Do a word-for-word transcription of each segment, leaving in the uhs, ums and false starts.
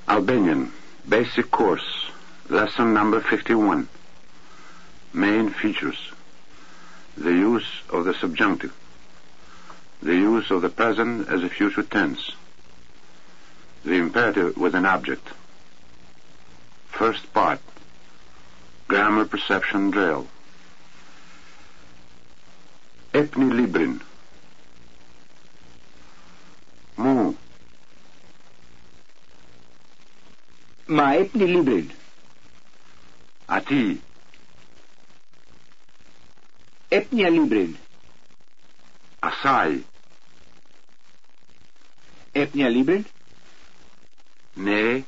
Albanian, Basic Course, Lesson number fifty-one. Main features. The use of the subjunctive. The use of the present as a future tense. The imperative with an object. First part. Grammar perception drill. Epni librin. Mu. Ma epni librin. Ati. Epnia librin. Asai. Epnia librin. Ne.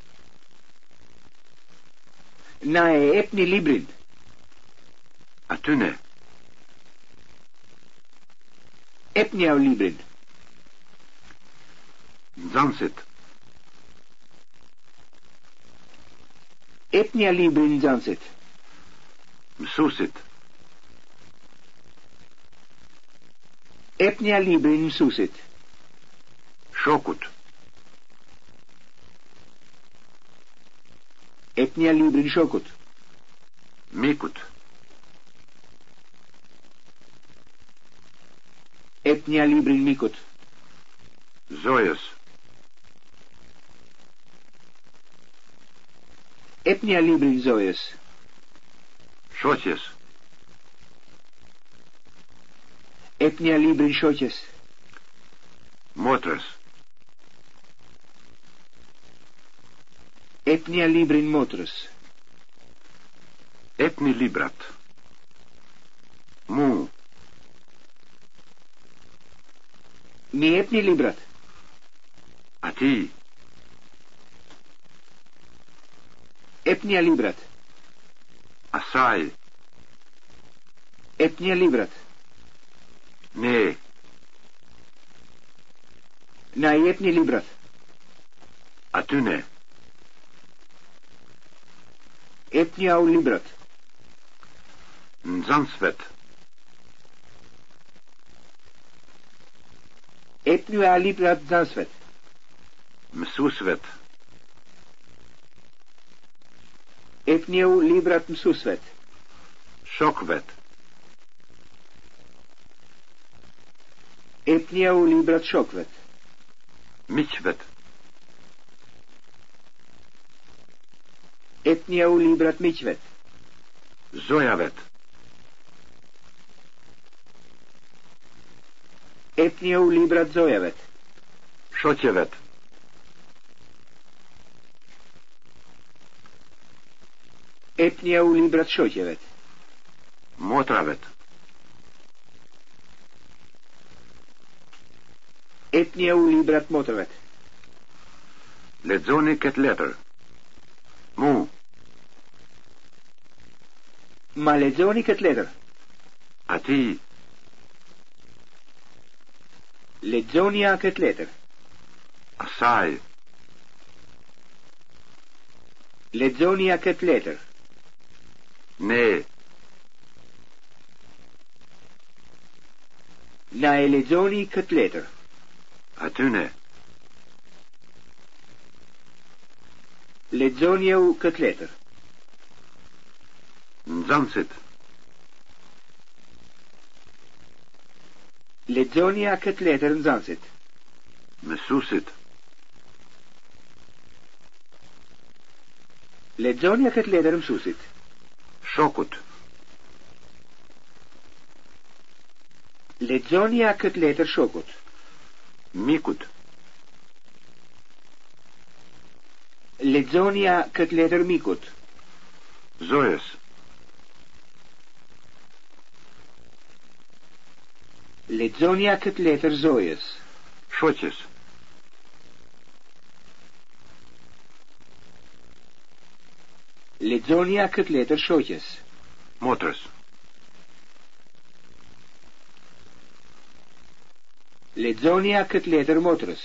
Nae epni librin. Atyne. Epnia librin. Nxënësit. Epnia librin nxënësit. Mësuesit. Epnia librin mësuesit. Shokut. Epnia librin shokut. Mikut. Epnia librin mikut. Zojës. Epnia librin zojës. Shoqjes. Epnia librin shoqes. Motrës. Epnia librin motrës. Epni librat. Mu. Mi epni librat. Ati. Epnia librat. Asaj. Epnia librat. Ne. Na epni librat. Atyne. Epnia u librat. Nxënësvet. Epnia librat nxënësvet. Mësuesvet. Epnia u librat mësuesvet. Shokvet. Epnia u librat shokvet. Miqvet. Epnia u librat miqvet. Zojavet. Epnia u librat zojavet. Shoqevet. Epnia u librat shoqevet. Motravet. Epnia u librat motravet. Lexoni këtë letër. Mu. Ma lexoni këtë letër. Ati. Lexonja këtë letër. Asaj. Lexonja këtë letër. Ne. Na e lexoni këtë letër. Atyne. Lexonja u këtë letër. Nxënësit. Lexonja këtë letër nxënësit. Mësuesit. Lexonja këtë letër mësuesit. Shokut. Lexonja këtë letër shokut. Mikut. Lexonja këtë letër mikut. Zojës. Lexonja këtë letër zojës. Shoqes. Lexonja këtë letër shoqes. Motrës. Lexonja këtë letër motrës.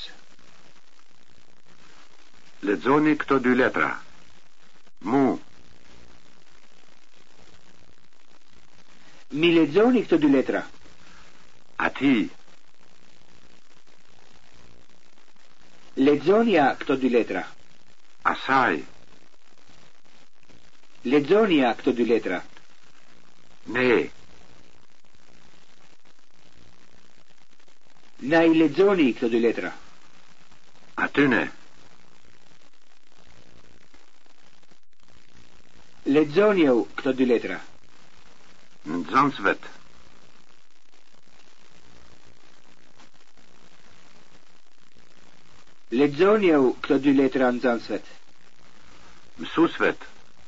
Lexoni këto dy letra. Mu. Mi lexoni këto dy letra. Ati. Lexonja këto dy letra. Asaj. Lexonia këto dy letra. Ne. Na i lexoni këto dy letra. Atyne. Lexoni ju këto dy letra. Nxënësvet. Lexoni ju këto dy letra nxënësvet. Mësusvet.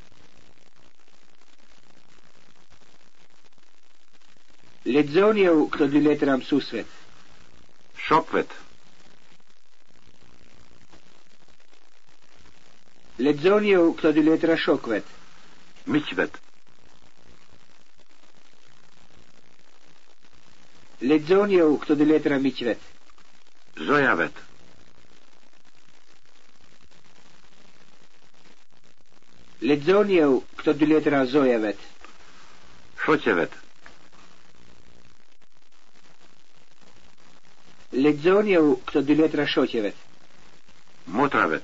Lexoni ju këto dy letra mësuesvet. Shokvet. Lexoni ju këto dy letra shokvet. Miqvet. Lexoni ju këto dy letra miqvet. Zojavet. Lexoni ju këto dy letra zojavet. Shoqevet. Lexoni ju këto dy letra shoqevet. Motravet.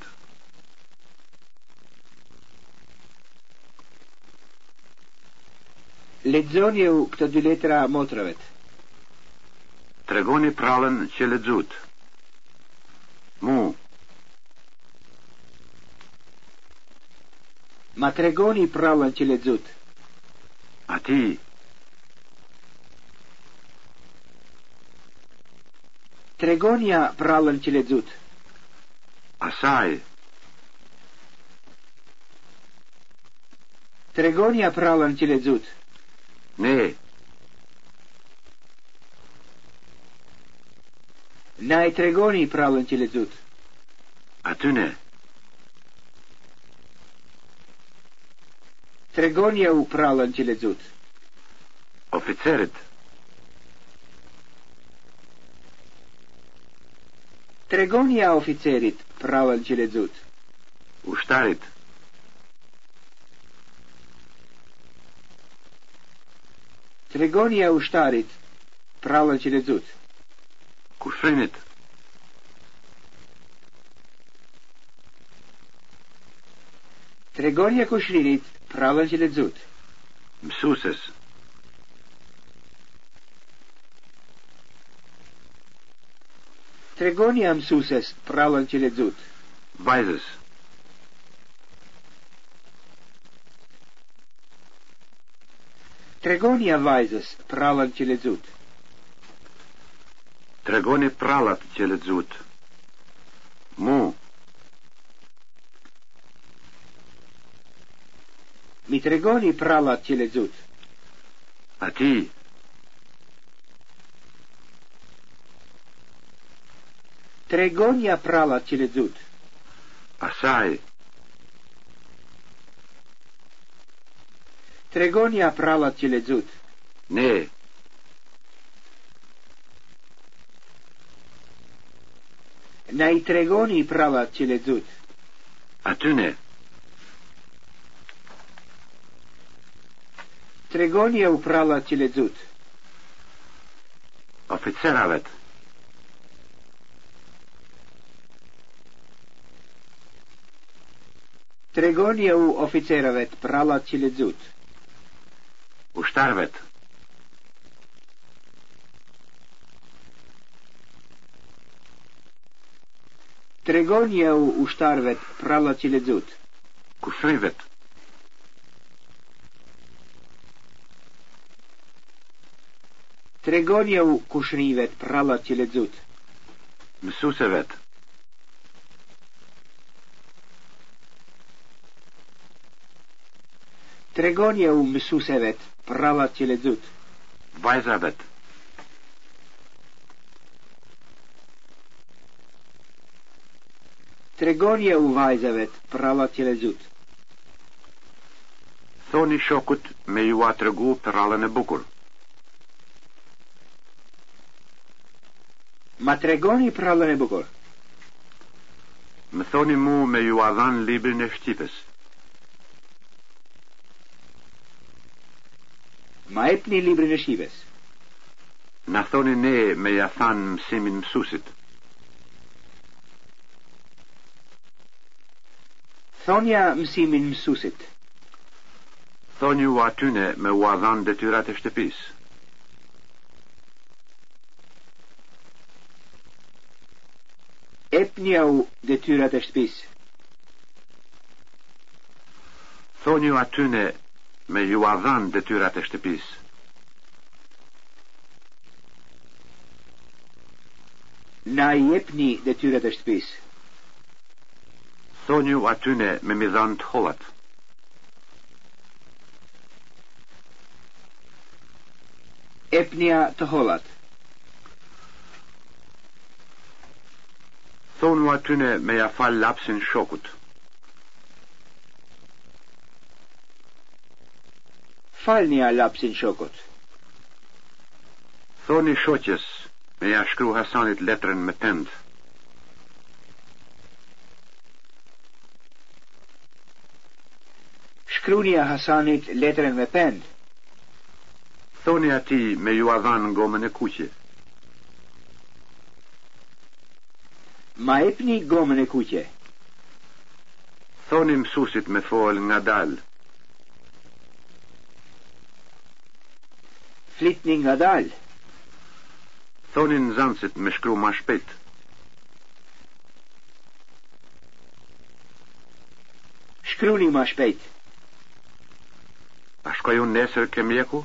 Lexoni ju këto dy letra motravet. Tregoni prallën që lexut. Mu. Ma tregoni prallën që lexut. Ati. Tregonja prallën që lexut. Asaj. Tregonja prallën që lexut. Ne. Na i tregoni prallën që lexut. Atyne. Tregonja u prallën që lexut. Oficerit. Tregonja oficerit prallën që lexut. Ushtarit. Tregonja ushtarit prallën që lexut. Kushrinit. Tregonja kushrinit prallën që lexut. Mësuses. Tregonja mësuses prallën që lexut. Vajzës. Tregonja vajzës prallën që lexut. Tregoni prallat që lexut. Mu. Mi tregoni prallat që lexut. Ati. Tregonja prallat që lexut. Asaj. Tregonja prallat që lexut. Ne. Na i tregoni prallat që lexut. Atyne. Tregonja u prallat që lexut. Oficeravet. Tregonja u oficeravet prallat që lexut. Ushtarvet. Tregonja u ushtarvet prallat që lexut. Kushrivet. Tregonja u kushrivet prallat që lexut. Mësusevet. Tregonja u mësusevet prallat që lexut. Vajzavet. Tregonja u vajzavet prallat që lexut. Thoni shokut me ju a tregu prallën e bukur. Ma tregoni prallën e bukur. Më thoni mu me ju a dhan librin e shqipës. Ma epni librin e shqipës. Na thoni ne me ja than mësimin mësusit. Thonja mësimin mësusit. Thoni u atyne me u adhan detyrat e shtëpis. Epnia u detyrat e shtëpis. Thoni u atyne me ju adhan detyrat e shtëpis. Na i jepni detyrat e shtëpis. Thoni u atyne me mi dhan të hollat. Epnia të hollat. Thonu atyne me ja fal lapsin shokut. Falni a lapsin shokut. Thoni shoqës me ja shkru Hasanit letrën me pend. Shkruni a Hasanit letrën me pend. Thoni ati me ju adhan gomën e kuqe. Ma epni gomën e kuqe. Thoni mësusit me fol nga dal. Flitni nga dal. Thoni nxënësit me shkru ma shpejt. Shkruni ma shpejt. A shkoj unë nesër ke mjeku?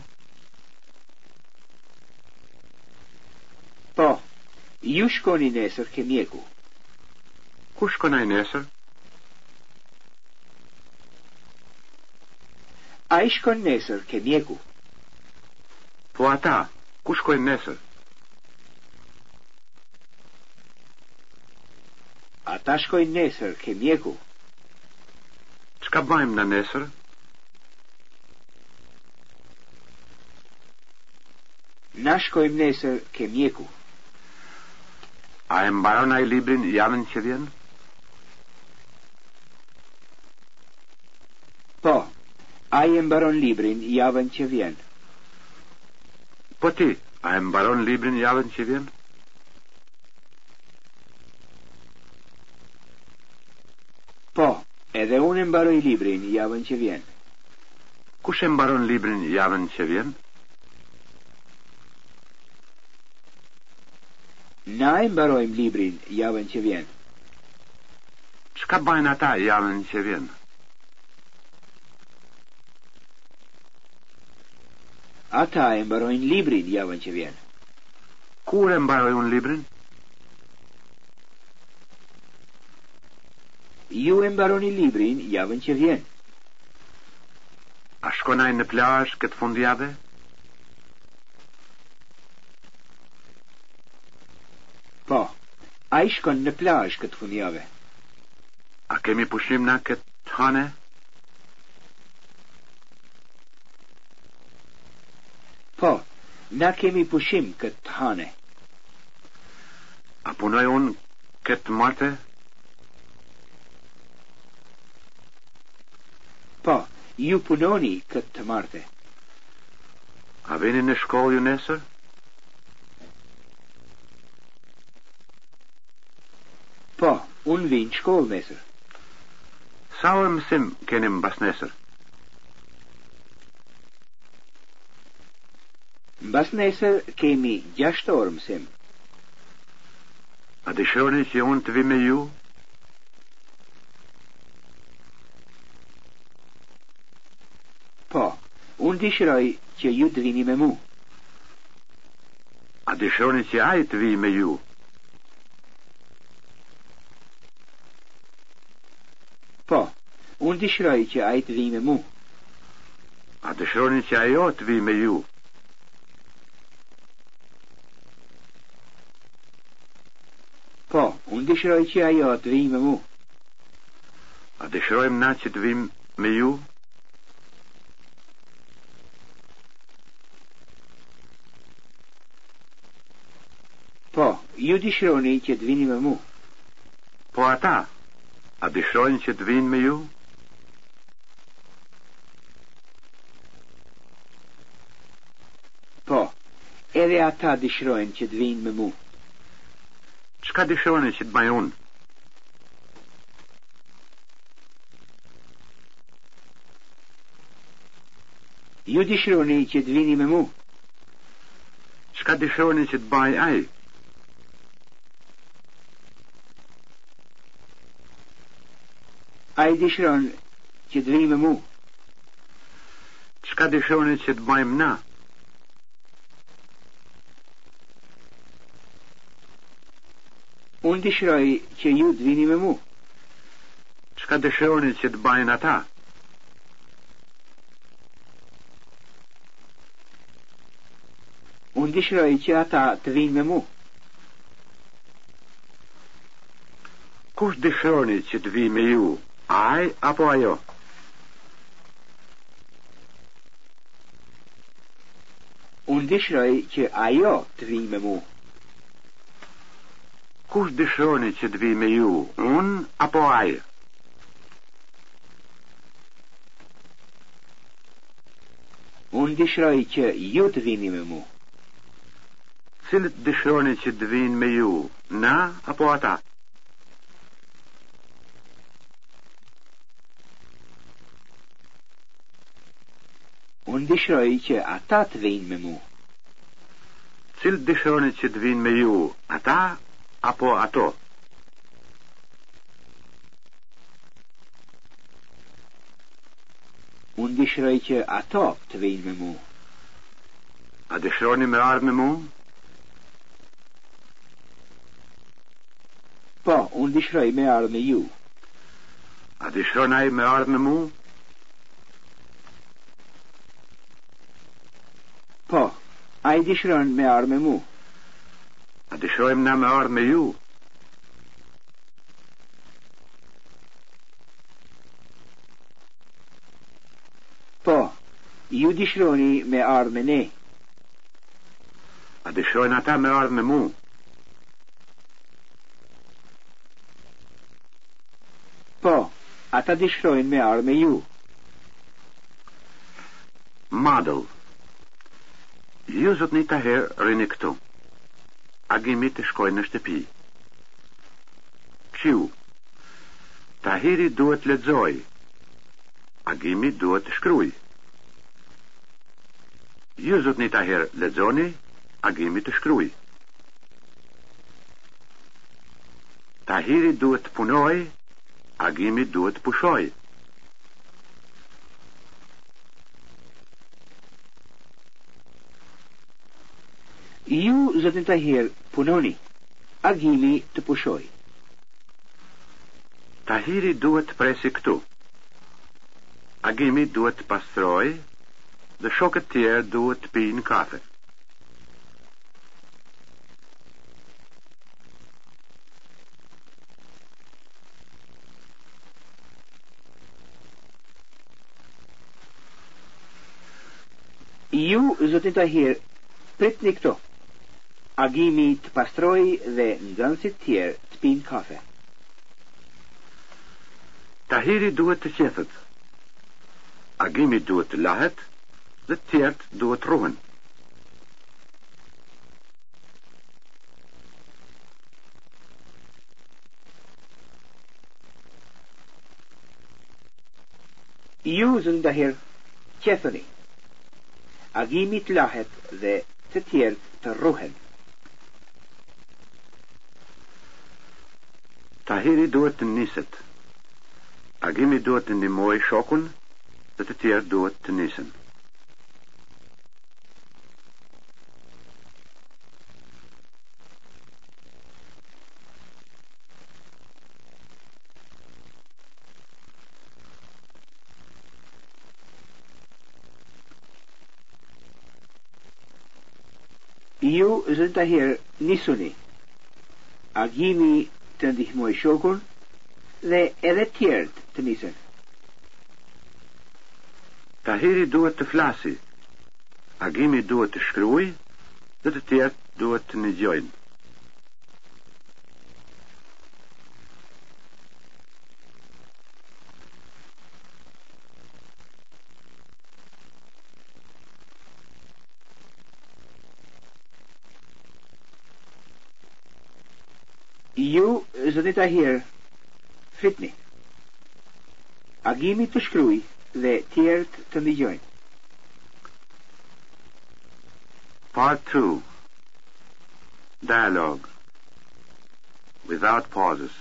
Po, ju shkoni nesër ke mjeku. Ku shkonaj nesër? A i shkon nesër ke mjeku. Po ata, ku shkojnë nesër? Ata shkojnë nesër ke mjeku. Çka bajmë na nesër? Na shkojmë nesër ke mjeku. A e mbaron ai librin javën që vjen? Po, a i e mbaron librin javën që vjen. Po ti, a e mbaron librin javën që vjen? Po, edhe unë e mbaroj librin javën që vjen. Kush e mbaron librin javën që vjen? Na e mbarojmë librin javën që vjen. Çka bajnë ata javën që vjen? Ata e mbarojnë librin javën që vjen. Kur e mbaroj unë librin? Ju e mbaroni librin javën që vjen. A shkonaj në plazh këtë fundjavë? Po, a i shkon në plazh këtë fundjavë. A kemi pushim na këtë hane? Po, na kemi pushim këtë hane. A punoj unë këtë marte? Po, ju punoni këtë marte. A vini në shkollë ju nesër? Po, unë vi në shkollë nesër. Sa orë mësim keni mbas nesër? Mbas nesër kemi gjashtë orë mësim. A dëshironi që unë të vi me ju? Po, unë dëshiroj që ju të vini me mu. A dëshironi që ai të vi me ju? Po, unë dëshiroj që ai të vi me mu. A dëshironi që ajo të vi me ju? Po, unë dëshiroj që ajo të vi me mu. A dëshirojmë na që të vim me ju? Po, ju dëshironi që të vini me mu. Po ata, a dëshirojnë që të vinë me ju? Po, edhe ata dëshirojnë që të vinë me mu. Çka dëshironi që të bëj unë? Ju dishironi që të vini me mu. Çka dëshironi që të baj ai? Ai dishiron që të vini me mu. Çka dëshironi që të bëjmë na? Unë dishiroj që ju të vini me mu. Çka dëshironi që të bëjnë ata? Unë dishiroj që ata të vinë me mu. Kush dëshironi që të vi me ju? Ai apo ajo? Unë dishiroj që ajo të vinë me mu. Kush dëshironi që të vi me ju? Unë apo ai? Unë dishiroj që ju të vini me mu. Cilët dëshironi që të vinë me ju? Na apo ata? Unë dishiroj që ata të vinë me mu. Cilët dëshironi që të vinë me ju? Ata apo ato? Unë dishiroj që ato të vinë me mu. A dëshironi me ardhë me mu? Po, unë dishiroj me ardhë me ju. A dëshiron ai me ardhë me mu? Po, ai dishiron me ardhë me mu. A dëshirojmë na me ardhë me ju? Po, ju dishironi me ardhë me ne. A dëshirojnë ata me ardhë me mu? Po, ata dishirojnë me ardhë me ju. Madëll. Ju zotni ta herë rini këtu. Agimi të shkojnë në shtëpi. Qiu. Tahiri duhet lexoj. Agimi duhet të shkruaj. Ju zotni ta herë lexoni, Agimi të shkruaj. Tahiri duhet të punoj, Agimi duhet të pushoj. Ju, zotin Tahir, punoni. Agimi të pushoj. Tahiri duhet të presi këtu. Agimi duhet të pastroj dhe shokët tjerë duhet të pinë kafe. Ju, zotin Tahir, pritni këto. Agimi të pastroj dhe nxënësit tjerë të pinë kafe. Tahiri duhet të qethet. Agimi duhet të lahet dhe të tjerët duhet të ruhen. Ju, zotin Tahir, qethoni. Agimi të lahet dhe të tjerët të ruhen. Tahiri duhet të niset. Agimi duhet të ndihmoj shokun dhe të tjerë duhet të nisen. Ju, zotin Tahir, nisuni. Agimi të ndihmoj shokun dhe edhe tjerët të nisen. Tahiri duhet të flasi. Agimi duhet të shkruaj dhe të tjerët duhet të ndëgjojnë. Ju, zotin Tahir, fitni. Agimi të shkruaj dhe tjerët të ndëgjojnë. Part two. Dialogue. Without pauses.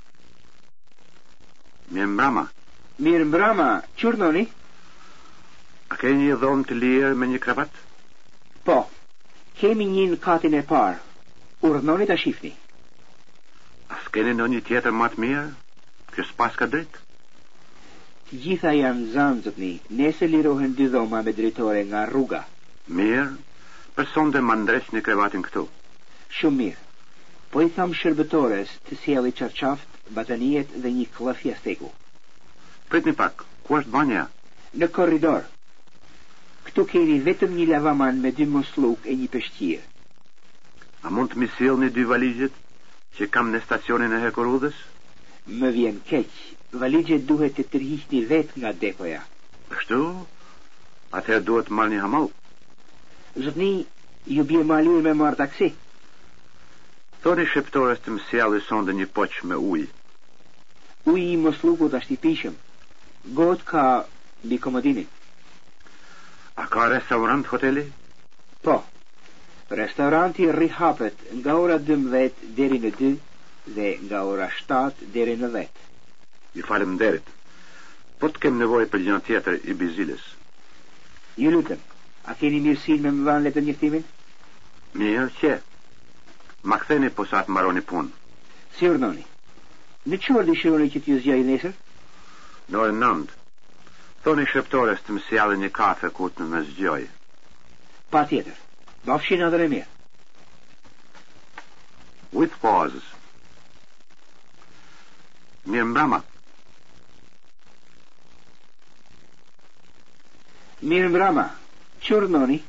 Mirë mbrëma. Mirë mbrëma, qurnoni? A keni një dhomë të lirë me një kravat? Po, kemi një në katin e parë. Urdhnoni ta shifni. A s'keni në një tjetër më të mirë? Kjo s'pas ka dritë? Të gjitha janë zanë, zotni. Nese lirohen dy dhoma me drejtore nga rruga. Mirë, për sonde më ndresh një krevatin këtu. Shumë mirë. Po i tham shërbëtores të sjelli çarçaft, batanijet dhe një klëfje steku. Pritni pak, ku është banja? Në korridor. Këtu keni vetëm një lavaman me dy mosluk e një peshqirë. A mund të mi sillni dy valigjet që kam në stacionin e Hekurudhës? Më vjen keq. Valigjet duhet të tërhiqni vetë nga depoja. Kështu? Atëherë duhet marrë një hamall. Zotni, ju bie malir me marrë taksi. Thoni shqiptores të më sjalli sonde një poq me ujë. Uji i moslukut është i pishëm. Got ka mbi komodinin. A ka restorant hoteli? Po. Restoranti rihapet nga ora dymbëdhjetë deri në dy dhe nga ora shtatë deri në dhjetë. Ju faleminderit. Po të kem nevojë për gjë tjetër i Biziles. Ju lutem, a keni mirësinë me më dhanë letër njoftimin? Mirë që. Ma ktheni po sa të mbaroni punë. Si urdhoni. Në çfarë dëshironi që t'ju zgjaj nesër? Në orën nëntë. Thoni shqiptores të më sjallë një kafe ku të më zgjoj. Patjetër. Bafshin edhe e mirë. With pauses. Mirë mbrëma. Mirë mbrëma. Qurnoni?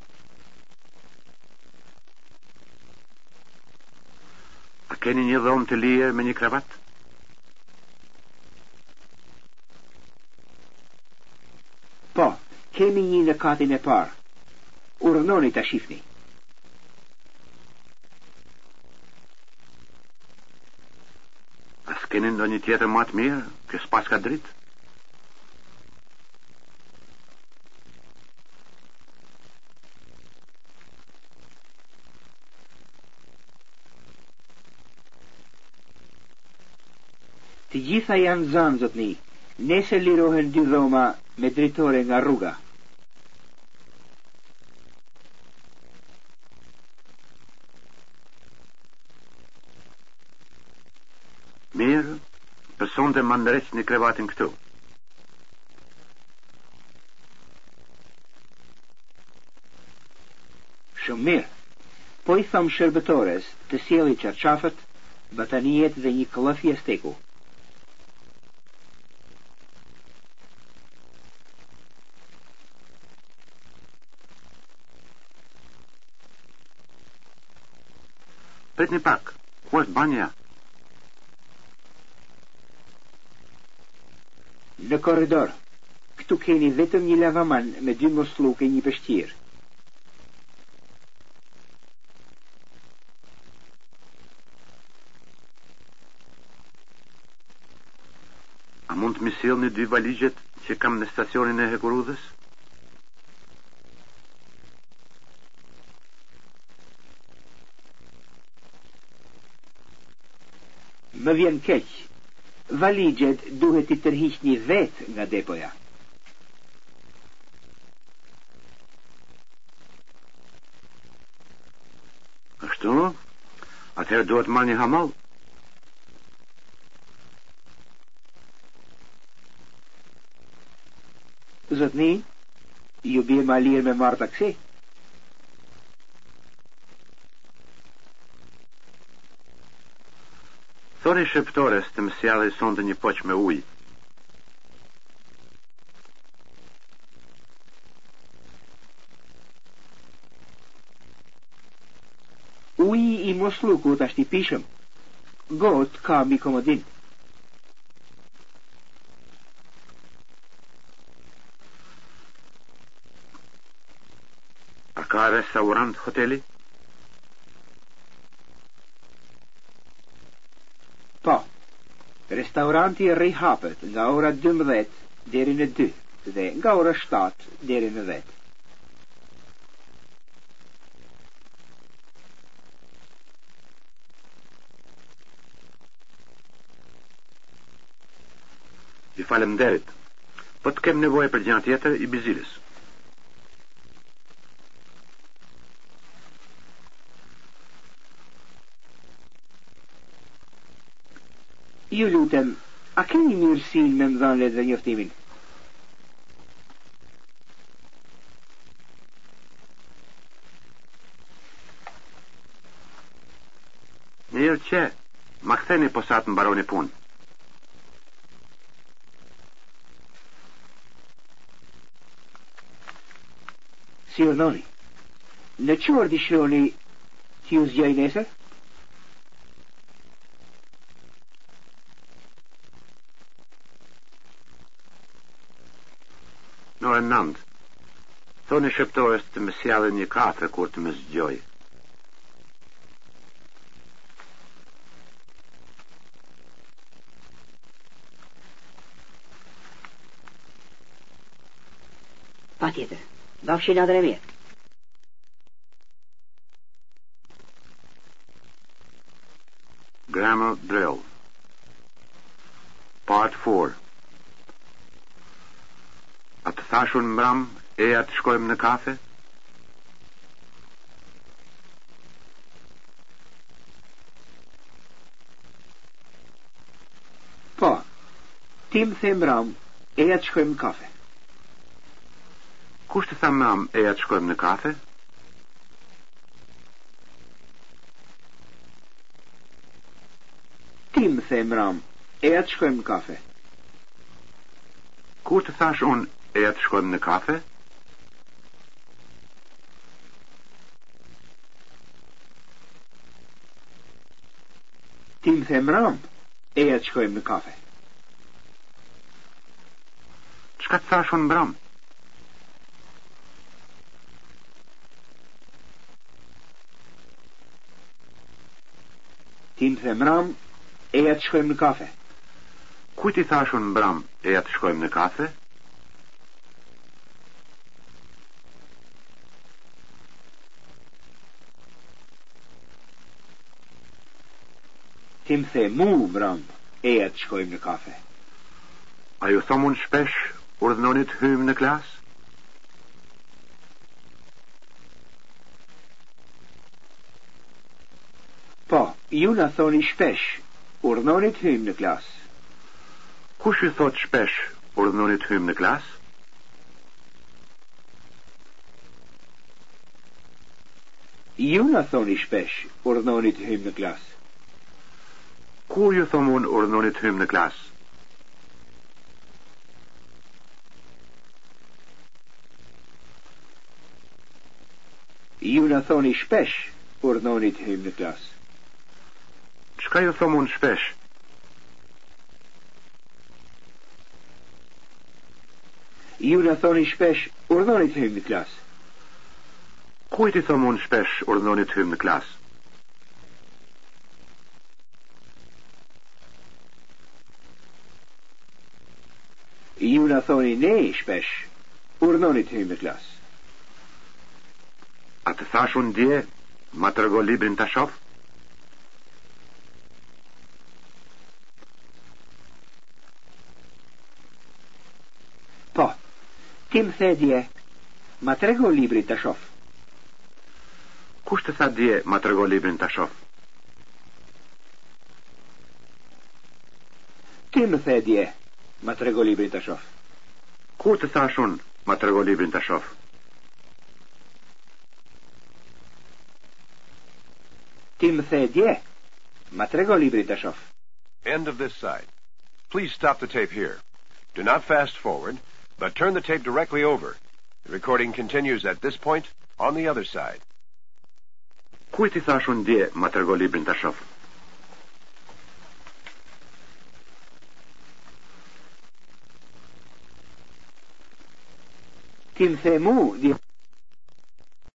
A keni një dhomë të lirë me një kravat? Po, kemi një në katin e parë. Urdhnoni ta shifni. A s'keni ndonjë tjetër më të mirë? Kjo s'pas ka dritë? Të gjitha janë zanë, zotni. Nese lirohen dy dhoma me drejtore nga rruga. Mirë, për sonde më ndreq një krevatin këtu. Shumë mirë. Po i tham shërbëtores të sjelli çarçafët, batanijet dhe një klëfje steku. Pritni pak, ku është banja? Në korridor. Këtu keni vetëm një lavaman me dy mosluk e një peshqirë. A mund të më sillni dy valigjet që kam në stacionin e Hekurudhës? Më vjen keq. Valigjet duhet i tërhiqni vetë nga depoja. Ashtu? Atëherë duhet marrë një hamall. Zotni, ju bie malir me marrë taksi. Thoni shqiptores të më sjalli sonde një poq me ujë. Uji i moslukut është i pishëm. Got ka mbi komodin. A ka restorant hoteli? Po. Restauranti rihapet nga ora dymbëdhjetë deri në dy dhe nga ora shtatë deri në dhjetë. I falemnderit. Po të kem nevojë për gjë tjetër i bizilis. Ju lutem, a keni mirësinë me më dhënë dhe njoftimin? Mirë që, ma ktheni posat më baroni punë. Si urdhoni, në çfarë dëshironi t'ju zgjaj nesër? Në orën nëntë, thoni shëptorës të më sjallin një kafe kur të më zgjoj. Pa tjetër, bafshin natën e mirë. Grammar drill. Part four. A të thashun mbram e a të shkojmë në kafe? Po, ti më the mbram e a të shkojmë në kafe. Kush të tha mbram e a të shkojmë në kafe? Ti më the mbram e a të shkojmë në kafe. Kur të thash unë e a të shkojmë në kafe? Ti më the mbram e a të shkojmë në kafe. Çka të thash unë mbram? Ti më the mbram e a të shkojmë në kafe. Kujt I thash unë mbram e a të shkojmë në kafe? Ti më the mu mbram e a të shkojmë në kafe. A ju thom unë shpesh urdhënoni të hyjmë në klas? Po, ju na thoni shpesh urdhënoni të hyjmë në klas. Kush ju thot shpesh urdhënoni të hyjmë në klas? Ju na thoni shpesh urdhënoni të hyjmë në klas. Kur ju thom unë urdhënoni të hyjmë në klas? Ju na thoni shpesh urdhënoni të hyjmë në klas. Çka ju thom unë shpesh? Ju na thoni shpesh urdhënoni të hyjmë në klas. Kujt I thom unë shpesh urdhënoni të hyjmë në klas? Ju na thoni ne shpesh urdhënoni të hyjmë në klas. A të thash unë dje, ma trego librin ta shoh? Po, ti më the dje, ma trego librin ta shoh. Kush të tha dje, ma trego librin ta shoh? Ti më the dje, ma trego librin ta shoh. Kur të thash unë, ma trego librin ta shoh? Ti më the dje, ma trego librin ta shoh. End of this side. Please stop the tape here. Do not fast forward, but turn the tape directly over. The recording continues at this point on the other side. Kujt I thash unë dje, ma trego librin ta shoh? Ti më the mu, dje.